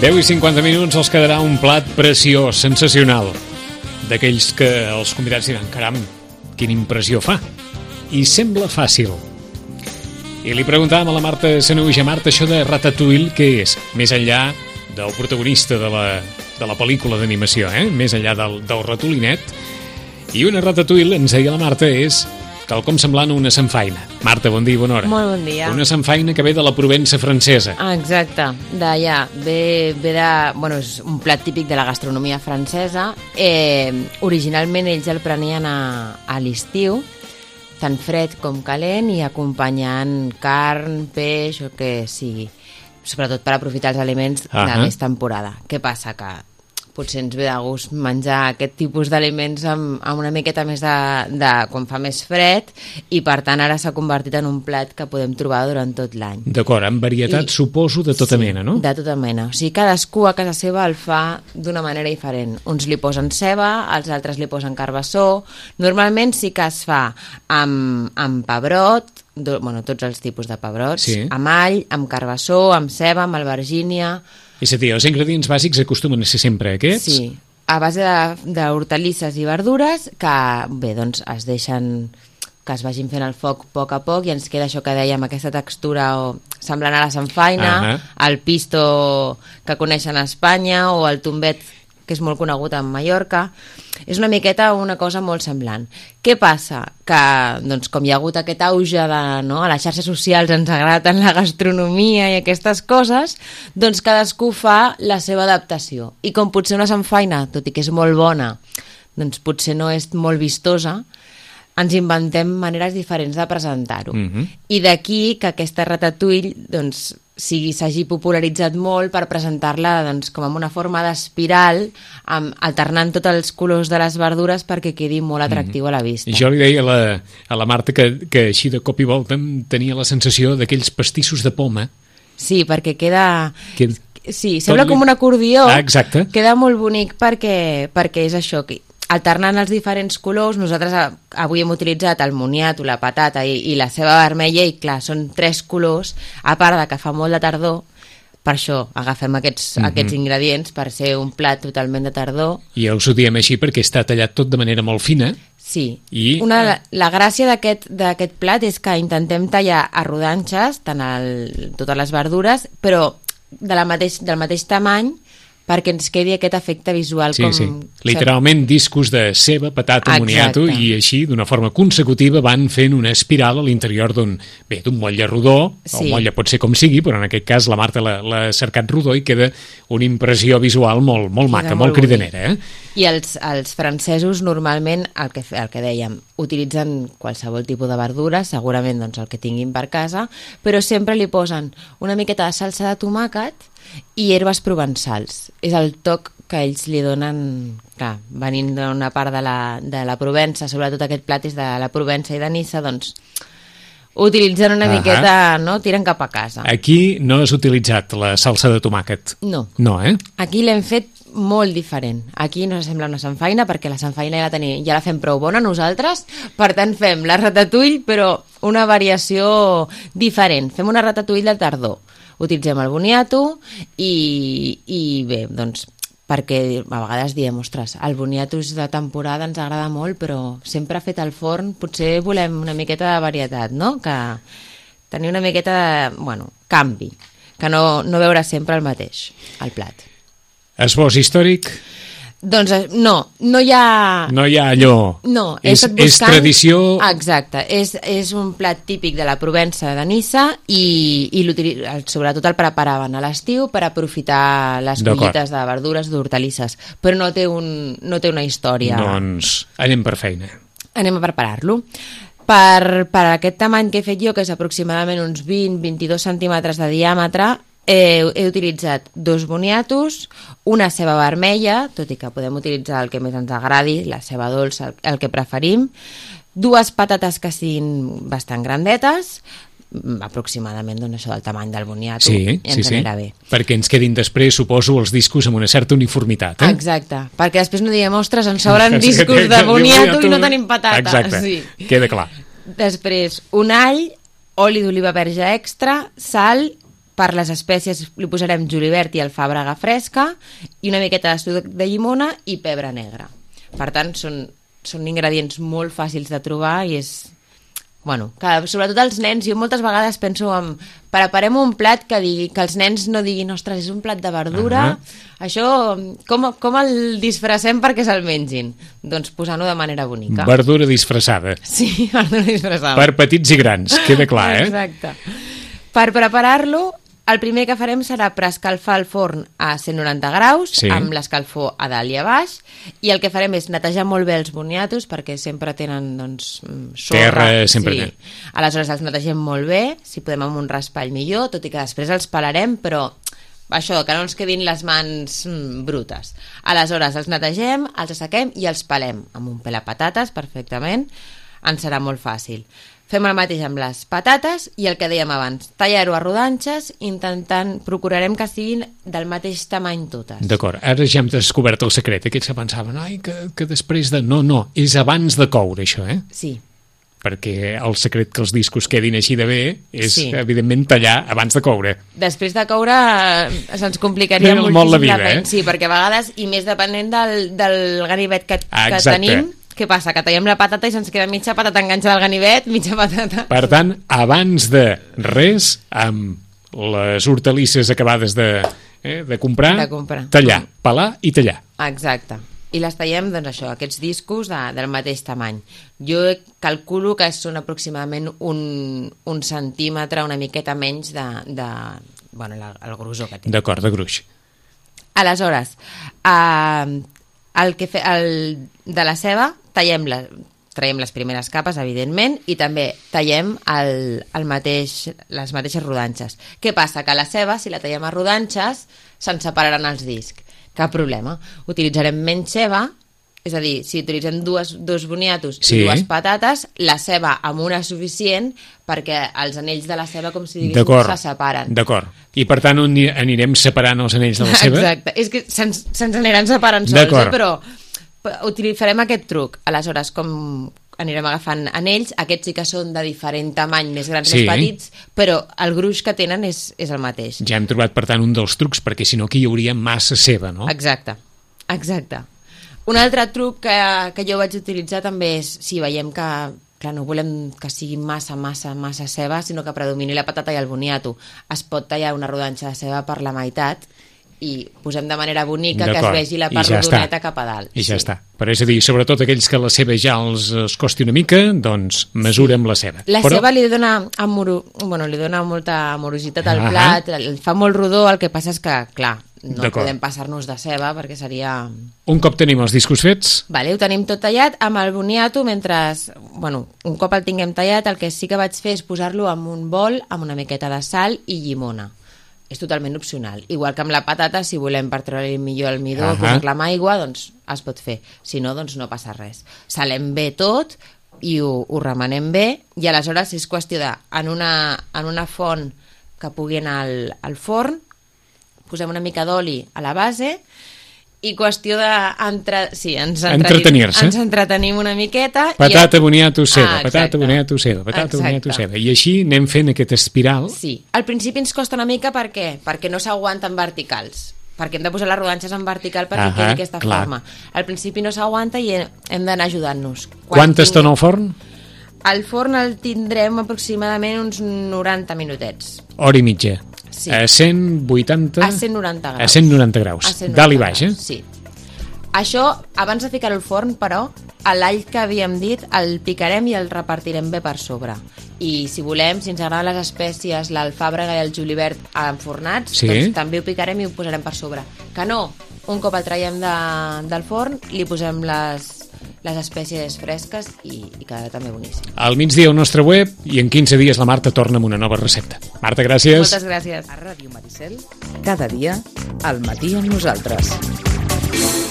10:50 els quedarà un plat preciós, sensacional. D'aquells que els convidats diran, caram, quina impressió fa. I sembla fàcil. I li preguntàvem a la Marta Sanahuja, Marta, això de Ratatouille, què és? Més enllà del protagonista de la pel·lícula d'animació, més enllà del ratolinet. I una Ratatouille, ens deia la Marta, és quelcom semblant a una samfaina. Marta, bon dia i bona hora. Molt bon dia. Una samfaina que ve de la Provença francesa. Exacte, d'allà. Ve de... Bueno, és un plat típic de la gastronomia francesa. Originalment ells el prenien a l'estiu, tant fred com calent, i acompanyant carn, peix o que sigui. Sobretot per aprofitar els aliments de més temporada. Què passa? Que potser ens ve de gust menjar aquest tipus d'aliments amb una miqueta més de quan fa més fred, i per tant ara s'ha convertit en un plat que podem trobar durant tot l'any. D'acord, amb varietat, suposo, de tota mena, no? De tota mena. O sigui, cadascú a casa seva el fa d'una manera diferent. Uns li posen ceba, els altres li posen carbassó. Normalment sí que es fa amb pebrot, tots els tipus de pebrots, sí, amb all, amb carbassó, amb ceba, amb albergínia. És a dir, els ingredients bàsics acostumen a ser sempre aquests? Sí, a base d'hortalisses i verdures que, bé, doncs es deixen que es vagin fent al foc a poc, i ens queda això que dèiem, aquesta textura semblant a la samfaina, el pisto que coneixen a Espanya, o el tombet, que és molt conegut a Mallorca. És una miqueta una cosa molt semblant. Què passa? Que, doncs, com hi ha hagut aquest auge a les xarxes socials, ens agrada tant la gastronomia i aquestes coses, doncs cadascú fa la seva adaptació. I com potser una samfaina, tot i que és molt bona, doncs potser no és molt vistosa, ens inventem maneres diferents de presentar-ho. I d'aquí que aquesta ratatouille, doncs, s'hagi popularitzat molt per presentar-la, doncs, com en una forma d'espiral, alternant tots els colors de les verdures perquè quedi molt atractiu a la vista. Jo li deia a la Marta que així de cop i volta tenia la sensació d'aquells pastissos de poma. Sí, perquè queda... Sí, sembla com un acordió. Exacte. Queda molt bonic perquè és això, que alternant els diferents colors. Nosaltres avui hem utilitzat el moniato, la patata i la ceba vermella, i clar, són 3 colors, a part de que fa molt de tardor. Per això agafem aquests ingredients, per ser un plat totalment de tardor. I us ho diem així perquè està tallat tot de manera molt fina. Sí. La gràcia d'aquest plat és que intentem tallar a rodanxes totes les verdures, però del mateix tamany, perquè ens quedi aquest efecte visual. Sí. Literalment discos de ceba, patata, moniato, i així, d'una forma consecutiva, van fent una espiral a l'interior d'un motlle rodó, o un motlle pot ser com sigui, però en aquest cas la Marta l'ha cercat rodó i queda una impressió visual molt maca, molt cridanera. I els francesos normalment, el que dèiem, utilitzen qualsevol tipus de verdura, segurament doncs, el que tinguin per casa, però sempre li posen una miqueta de salsa de tomàquet i herbes provençals. És el toc que ells li donen, clar, venint d'una part de la Provença, sobretot aquest plat és de la Provença i de Niça, doncs utilitzen una miqueta, tiren cap a casa. Aquí no has utilitzat la salsa de tomàquet? No. No, Aquí l'hem fet molt diferent. Aquí no sembla una samfaina, perquè la samfaina ja la fem prou bona nosaltres, per tant fem la ratatouille, però una variació diferent. Fem una ratatouille de tardor. Utilitzem el boniato i bé, doncs, perquè a vegades diem, ostres, el boniato és de temporada, ens agrada molt, però sempre fet al forn, potser volem una miqueta de varietat, no? Que tenir una miqueta de, canvi, que no veure sempre el mateix, el plat. Esbós històric? Doncs no hi ha... No hi ha allò... No, és tradició... Exacte, és un plat típic de la Provença de Niça i sobretot el preparaven a l'estiu per aprofitar les collites de verdures, d'hortalisses, però no té una història. Doncs anem per feina. Anem a preparar-lo. Per aquest tamany que he fet jo, que és aproximadament uns 20-22 centímetres de diàmetre, he utilitzat 2 boniatos, una ceba vermella, tot i que podem utilitzar el que més ens agradi, la ceba dolça, el que preferim, 2 patates que siguin bastant grandetes, aproximadament això del tamany del boniato, i ens anirà bé. Perquè ens quedin després, suposo, els discos amb una certa uniformitat. Exacte, perquè després no diguem, ostres, ens sobren discos de boniato i no tenim patata. Exacte, queda clar. Després, un all, oli d'oliva verge extra, sal Per les espècies li posarem julivert i alfàbrega fresca i una miqueta de suc de llimona i pebre negre. Per tant, són ingredients molt fàcils de trobar i és... Bueno, que sobretot els nens, jo moltes vegades penso en preparem un plat que els nens no diguin ostres, és un plat de verdura, això com el disfressem perquè se'l mengin? Doncs posant-ho de manera bonica. Verdura disfressada. Sí, verdura disfressada. Per petits i grans, queda clar, Exacte. Per preparar-lo, el primer que farem serà preescalfar el forn a 190 graus, amb l'escalfor a dalt i a baix, i el que farem és netejar molt bé els boniatos, perquè sempre tenen sorra. Terra sempre té. Aleshores els netegem molt bé, si podem amb un raspall millor, tot i que després els pelarem, però això, que no ens quedin les mans brutes. Aleshores els netegem, els assequem i els pelem amb un pelapatates perfectament, ens serà molt fàcil. Fem el mateix amb les patates i el que dèiem abans, tallar-ho a rodanxes, procurarem que siguin del mateix tamany totes. D'acord, ara ja hem descobert el secret. Aquests que pensaven, que després de... No, és abans de coure, això, Sí. Perquè el secret que els discos quedin així de bé és, evidentment, tallar abans de coure. Després de coure se'ns complicaria moltíssim la vida, Sí, perquè a vegades, i més depenent del ganivet que tenim, què passa? Que tallem la patata i se'ns queda mitja patata enganxada al ganivet, mitja patata... Per tant, abans de res, amb les hortalisses acabades de comprar, tallar, pelar i tallar. Exacte. I les tallem, doncs això, aquests discos del mateix tamany. Jo calculo que són aproximadament un centímetre, una miqueta menys el grosor que té. D'acord, de gruix. Aleshores, de la ceba traiem les primeres capes, evidentment, i també tallem les mateixes rodanxes. Què passa? Que la ceba, si la tallem a rodanxes, se'n separaran els discs. Cap problema. Utilitzarem menys ceba, és a dir, si utilitzem dos boniatos i dues patates, la ceba amb una és suficient perquè els anells de la ceba, com si diguéssim, se separen. D'acord. I per tant anirem separant els anells de la ceba? Exacte. És que se'ns aniran separant sols, però farem aquest truc. Aleshores, com anirem agafant anells, aquests sí que són de diferent tamany, més grans, més petits, però el gruix que tenen és el mateix. Ja hem trobat, per tant, un dels trucs, perquè si no aquí hi hauria massa ceba, no? Exacte. Un altre truc que jo vaig utilitzar també és, si veiem que no volem que sigui massa ceba, sinó que predomini la patata i el boniato, es pot tallar una rodanxa de ceba per la meitat i posem de manera bonica que es vegi la part rodoneta cap a dalt. I ja està. Però és a dir, sobretot aquells que la ceba ja els costi una mica, doncs mesura amb la ceba. La ceba li dona molta amorositat al plat, el fa molt rodó, el que passa és que, clar, no podem passar-nos de ceba perquè seria... Un cop tenim els discos fets... Ho tenim tot tallat amb el boniato, un cop el tinguem tallat, el que sí que vaig fer és posar-lo en un bol amb una miqueta de sal i llimona. És totalment opcional. Igual que amb la patata, si volem per treure millor el midó, posar-la amb aigua, doncs es pot fer. Si no, doncs no passa res. Salem bé tot i ho remenem bé i aleshores és qüestió de, en una font que pugui anar al forn, posem una mica d'oli a la base i qüestió de... entretenir-se. Ens entretenim una miqueta. Patata, boniato, ceba, patata, boniato, ceba, patata, boniato, ceba. I així anem fent aquest espiral. Sí. Al principi ens costa una mica perquè no s'aguanten verticals. Perquè hem de posar les rodanxes en vertical perquè quedi aquesta forma. Al principi no s'aguanta i hem d'anar ajudant-nos. Quanta estona al forn? Al forn el tindrem aproximadament uns 90 minutets. Hora i mitja. Sí. A 180... A 190 graus. A 190 graus. Dalt i baix, Sí. Això, abans de ficar-ho al forn, però, l'all que havíem dit, el picarem i el repartirem bé per sobre. I si volem, si ens agraden les espècies, l'alfàbrega i el julivert enfornats, doncs també ho picarem i ho posarem per sobre. Que no, un cop el traiem del forn, li posem les espècies fresques i quedarà també boníssim. Al migdia al nostre web i en 15 dies la Marta torna amb una nova recepta. Marta, gràcies. Moltes gràcies. A Ràdio Maricel, cada dia, al matí amb nosaltres.